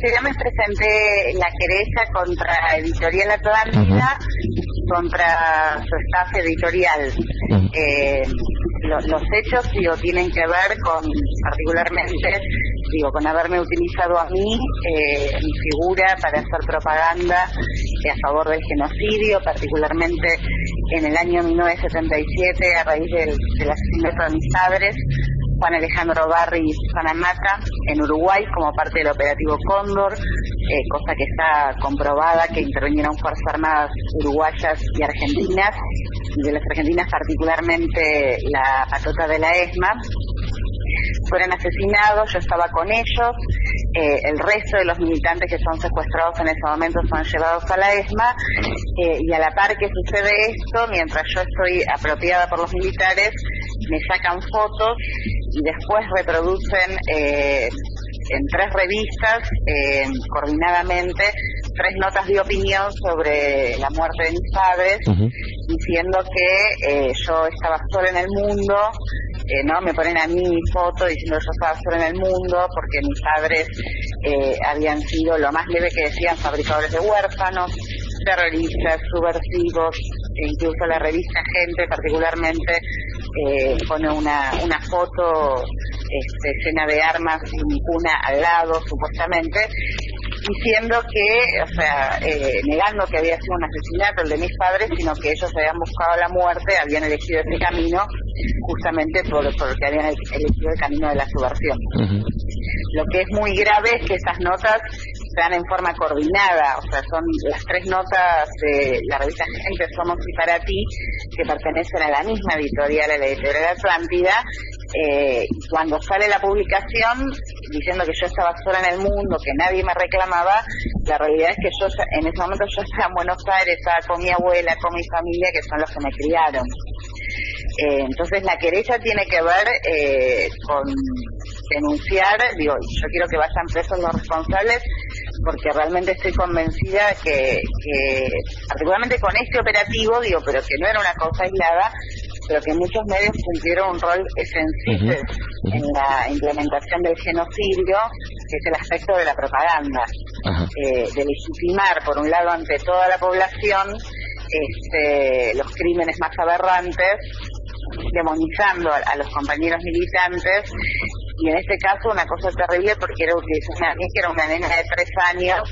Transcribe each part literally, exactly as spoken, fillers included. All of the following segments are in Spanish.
este día me presenté la querella contra Editorial Atlántida, uh-huh. contra su staff editorial. Uh-huh. Eh, lo, los hechos, digo, tienen que ver con, particularmente, digo, con haberme utilizado a mí, eh, mi figura, para hacer propaganda eh, a favor del genocidio, particularmente en el año mil novecientos setenta y siete, a raíz del, del asesinato de mis padres, Juan Alejandro Barri y Susana Mata, en Uruguay, como parte del operativo Cóndor, eh, cosa que está comprobada, que intervinieron Fuerzas Armadas uruguayas y argentinas, y de las argentinas particularmente la patota de la ESMA. Fueron asesinados, yo estaba con ellos, eh, el resto de los militantes que son secuestrados en ese momento son llevados a la ESMA, eh, y a la par que sucede esto, mientras yo estoy apropiada por los militares, me sacan fotos y después reproducen eh, en tres revistas, eh, coordinadamente, tres notas de opinión sobre la muerte de mis padres, uh-huh. diciendo que eh, yo estaba sola en el mundo, eh, no me ponen a mí mi foto diciendo que yo estaba sola en el mundo porque mis padres eh, habían sido, lo más leve que decían, fabricadores de huérfanos, terroristas, subversivos, e incluso la revista Gente particularmente eh, pone una, una foto este, llena de armas y mi cuna al lado, supuestamente, diciendo que, o sea, eh, negando que había sido un asesinato el de mis padres, sino que ellos habían buscado la muerte, habían elegido ese camino justamente por porque habían elegido el camino de la subversión. Uh-huh. Lo que es muy grave es que esas notas se dan en forma coordinada, o sea, son las tres notas de la revista Gente, Somos y Para Ti, que pertenecen a la misma editorial, a la editorial Atlántida. Eh, cuando sale la publicación diciendo que yo estaba sola en el mundo, que nadie me reclamaba, la realidad es que yo en ese momento yo estaba en Buenos Aires, estaba con mi abuela, con mi familia, que son los que me criaron. Eh, entonces la querella tiene que ver eh, con denunciar, digo, yo quiero que vayan presos los responsables, porque realmente estoy convencida que, que particularmente con este operativo, digo, pero que no era una cosa aislada, pero que muchos medios cumplieron un rol esencial uh-huh. Uh-huh. en la implementación del genocidio, que es el aspecto de la propaganda, uh-huh. eh, de legitimar, por un lado, ante toda la población, este, los crímenes más aberrantes, demonizando a, a los compañeros militantes, y en este caso una cosa terrible porque era utilizando a mí, que era una nena de tres años,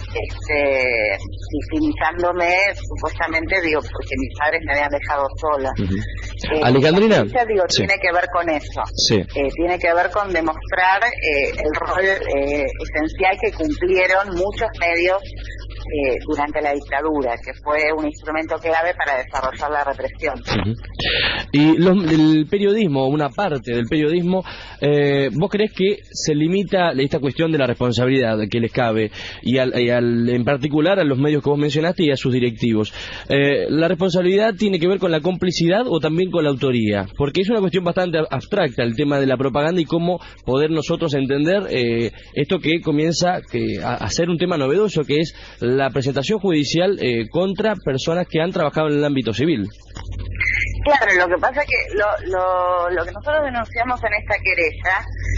este, victimizándome supuestamente, digo, porque mis padres me habían dejado sola. Uh-huh. eh, Alejandrina, la digo, sí. tiene que ver con eso, sí. eh, tiene que ver con demostrar eh, el rol eh, esencial que cumplieron muchos medios Eh, durante la dictadura, que fue un instrumento clave para desarrollar la represión. Uh-huh. Y los, el periodismo, una parte del periodismo, eh, ¿vos creés que se limita esta cuestión de la responsabilidad que les cabe, y, al, y al, en particular a los medios que vos mencionaste y a sus directivos? Eh, ¿La responsabilidad tiene que ver con la complicidad o también con la autoría? Porque es una cuestión bastante abstracta el tema de la propaganda y cómo poder nosotros entender eh, esto que comienza que, a, a ser un tema novedoso, que es la presentación judicial eh, contra personas que han trabajado en el ámbito civil. Claro, lo que pasa es que lo, lo, lo que nosotros denunciamos en esta querella,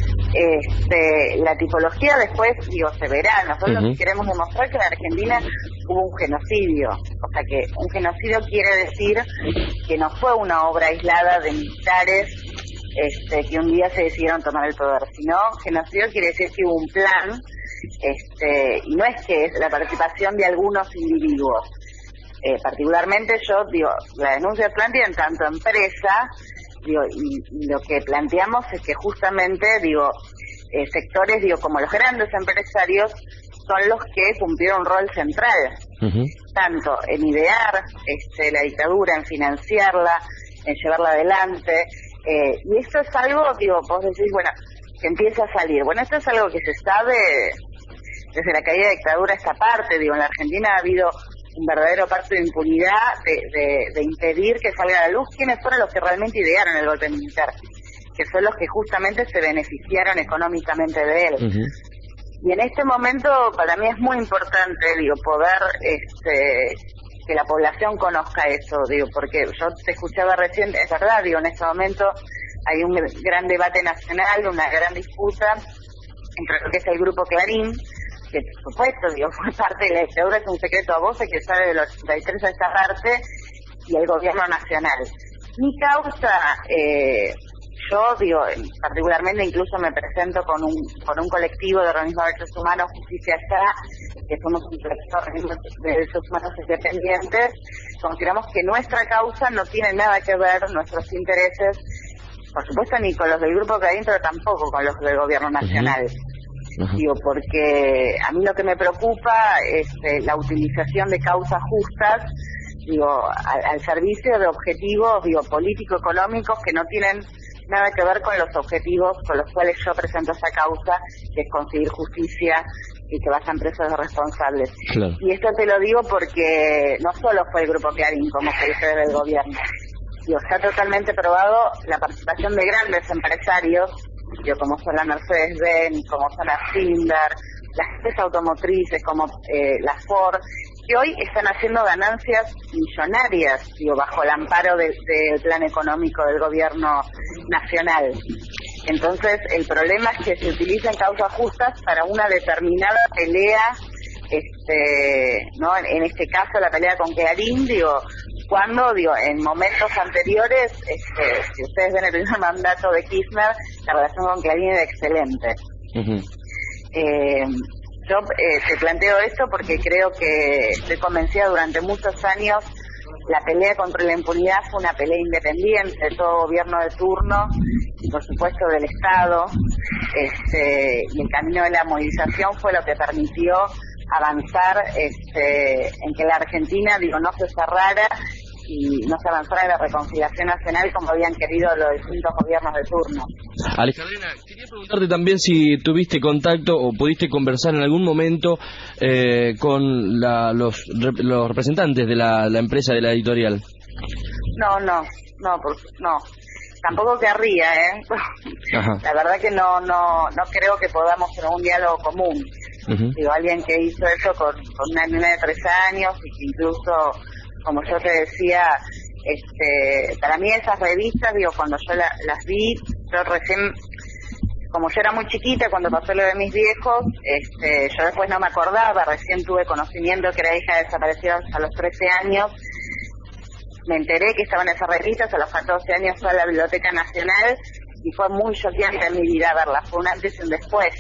este, la tipología después, digo, se verá. Nosotros uh-huh. queremos demostrar que en Argentina hubo un genocidio. O sea, que un genocidio quiere decir que no fue una obra aislada de militares este, que un día se decidieron tomar el poder, sino genocidio quiere decir que hubo un plan. Este, y no es que es la participación de algunos individuos. Eh, particularmente yo, digo, la denuncia de Atlántida en tanto empresa, digo, y, y lo que planteamos es que justamente, digo, eh, sectores, digo, como los grandes empresarios, son los que cumplieron un rol central, uh-huh. tanto en idear este, la dictadura, en financiarla, en llevarla adelante, eh, y esto es algo, digo, vos decís, bueno, que empieza a salir. Bueno, esto es algo que se sabe desde la caída de dictadura esta parte, digo, en la Argentina ha habido un verdadero pacto de impunidad de, de, de impedir que salga a la luz quiénes fueron los que realmente idearon el golpe militar, que son los que justamente se beneficiaron económicamente de él. Uh-huh. Y en este momento para mí es muy importante, digo, poder este que la población conozca eso, digo, porque yo te escuchaba recién, es verdad, digo, en este momento hay un gran debate nacional, una gran disputa entre lo que es el Grupo Clarín, que por supuesto, digo, fue parte de la dictadura, es un secreto a voces que sale del ochenta y tres a esta parte, y el gobierno nacional. Mi causa, eh, yo, digo, particularmente incluso me presento con un con un colectivo de organismos de derechos humanos, Justicia Allá, que somos un colectivo de organismos de derechos humanos independientes. Consideramos que nuestra causa no tiene nada que ver, nuestros intereses, por supuesto ni con los del Grupo Clarín, pero tampoco con los del gobierno nacional. Uh-huh. Uh-huh. Digo, porque a mí lo que me preocupa es eh, la utilización de causas justas, digo, al, al servicio de objetivos, digo, político-económicos que no tienen nada que ver con los objetivos con los cuales yo presento esa causa, que es conseguir justicia y que vayan presos los responsables. Claro. Y esto te lo digo porque no solo fue el Grupo Clarín, como se dice desde el gobierno. Digo, está totalmente probado la participación de grandes empresarios, digo, como son la Mercedes-Benz, como son la Schindler, las empresas automotrices como eh, la Ford, que hoy están haciendo ganancias millonarias, digo, bajo el amparo del de plan económico del gobierno nacional. Entonces, el problema es que se utilizan causas justas para una determinada pelea, este, no, en, en este caso la pelea con Clarín, digo, cuando, digo, en momentos anteriores, este, si ustedes ven el primer mandato de Kirchner, la relación con Clarín era excelente. Uh-huh. eh, Yo eh, te planteo esto porque creo que estoy convencida durante muchos años la pelea contra la impunidad fue una pelea independiente de todo gobierno de turno y por supuesto del Estado, este, y el camino de la movilización fue lo que permitió avanzar este, en que la Argentina, digo, no se cerrara y no se avanzara en la reconciliación nacional como habían querido los distintos gobiernos de turno. Alejandrina, quería preguntarte también si tuviste contacto o pudiste conversar en algún momento eh, con la, los, los representantes de la, la empresa de la editorial. No, no, no, por, no. Tampoco querría, ¿eh? Ajá. La verdad que no, no, no creo que podamos tener un diálogo común. Uh-huh. Digo, alguien que hizo eso con, con una niña de tres años y que incluso, como yo te decía, este, para mí esas revistas, digo, cuando yo la, las vi, yo recién, como yo era muy chiquita cuando pasó lo de mis viejos, este, yo después no me acordaba, recién tuve conocimiento que era hija de desaparecidos a los trece años, me enteré que estaban esas revistas, a los catorce años fue a la Biblioteca Nacional y fue muy choqueante en mi vida verlas, fue un antes y un después,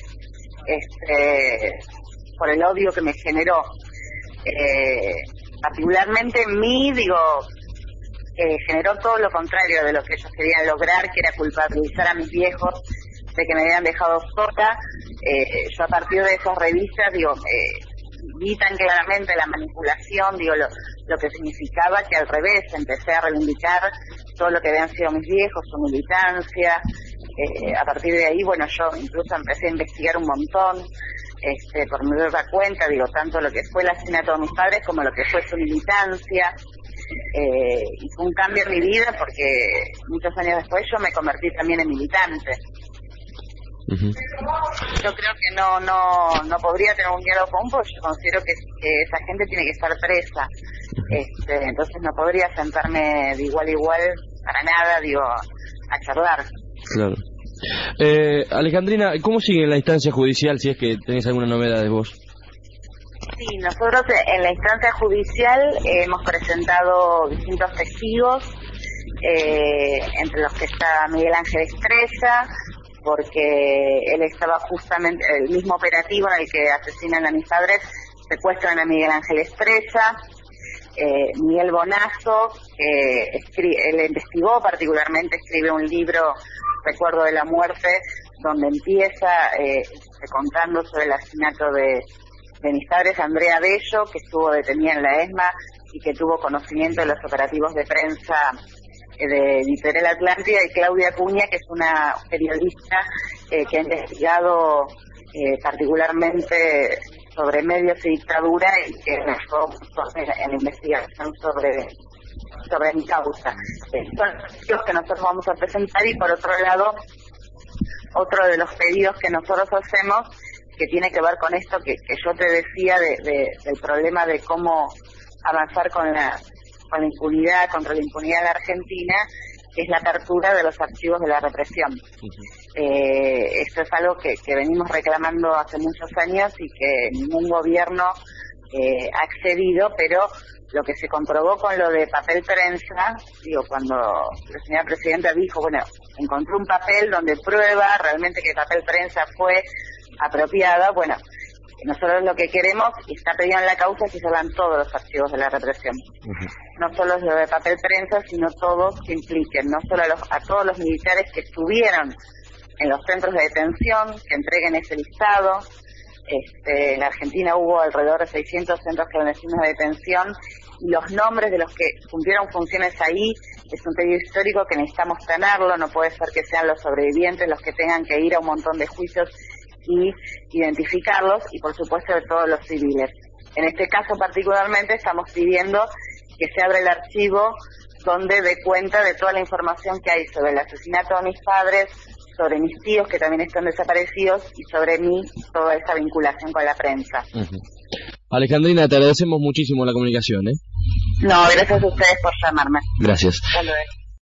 este, por el odio que me generó. Eh, particularmente en mí, digo, eh, generó todo lo contrario de lo que ellos querían lograr, que era culpabilizar a mis viejos de que me habían dejado sola. Eh, yo a partir de esas revistas, digo, eh, vi tan claramente la manipulación, digo, lo, lo que significaba que al revés empecé a reivindicar todo lo que habían sido mis viejos, su militancia. Eh, a partir de ahí, bueno, yo incluso empecé a investigar un montón, este, por mi propia cuenta, digo, tanto lo que fue el asesinato de mis padres como lo que fue su militancia. Eh, y fue un cambio en mi vida porque muchos años después yo me convertí también en militante. Uh-huh. Yo creo que no no no podría tener un diálogo común porque yo considero que, que esa gente tiene que estar presa. Este, entonces no podría sentarme de igual a igual para nada, digo, a charlar. Claro. Eh, Alejandrina, ¿cómo sigue la instancia judicial, si es que tenés alguna novedad de vos? Sí, nosotros en la instancia judicial eh, hemos presentado distintos testigos, eh, entre los que está Miguel Ángel Estrella, porque él estaba justamente, el mismo operativo en el que asesinan a mis padres, secuestran a Miguel Ángel Estrella. Eh, Miguel Bonazo, que escri- él investigó, particularmente escribe un libro, Recuerdo de la Muerte, donde empieza eh, contando sobre el asesinato de, de mis padres, Andrea Bello, que estuvo detenida en la ESMA y que tuvo conocimiento de los operativos de prensa eh, de Editorial Atlántida, y Claudia Acuña, que es una periodista eh, que ha investigado eh, particularmente sobre medios y dictadura y que me ayudó en la investigación sobre sobre mi causa. Son los que nosotros vamos a presentar, y por otro lado, otro de los pedidos que nosotros hacemos, que tiene que ver con esto que, que yo te decía de, de, del problema de cómo avanzar con la, con la impunidad, contra la impunidad de la Argentina, que es la apertura de los archivos de la represión. Uh-huh. Eh, esto es algo que, que venimos reclamando hace muchos años y que ningún gobierno eh, ha accedido, pero lo que se comprobó con lo de papel prensa, digo, cuando la señora presidenta dijo, bueno, encontró un papel donde prueba realmente que el papel prensa fue apropiada, bueno, nosotros lo que queremos, y está pedido en la causa, es que se van todos los archivos de la represión. Uh-huh. No solo los de papel prensa, sino todos que impliquen, no solo a, los, a todos los militares que estuvieron en los centros de detención, que entreguen ese listado. Este, en la Argentina hubo alrededor de seiscientos centros clandestinos de detención, y los nombres de los que cumplieron funciones ahí es un pedido histórico que necesitamos tenerlo. No puede ser que sean los sobrevivientes los que tengan que ir a un montón de juicios y identificarlos, y por supuesto de todos los civiles. En este caso particularmente estamos pidiendo que se abra el archivo donde dé cuenta de toda la información que hay sobre el asesinato de mis padres, sobre mis tíos que también están desaparecidos, y sobre mí, toda esa vinculación con la prensa. Uh-huh. Alejandrina, te agradecemos muchísimo la comunicación, ¿eh? No, gracias a ustedes por llamarme. Gracias. Hasta luego.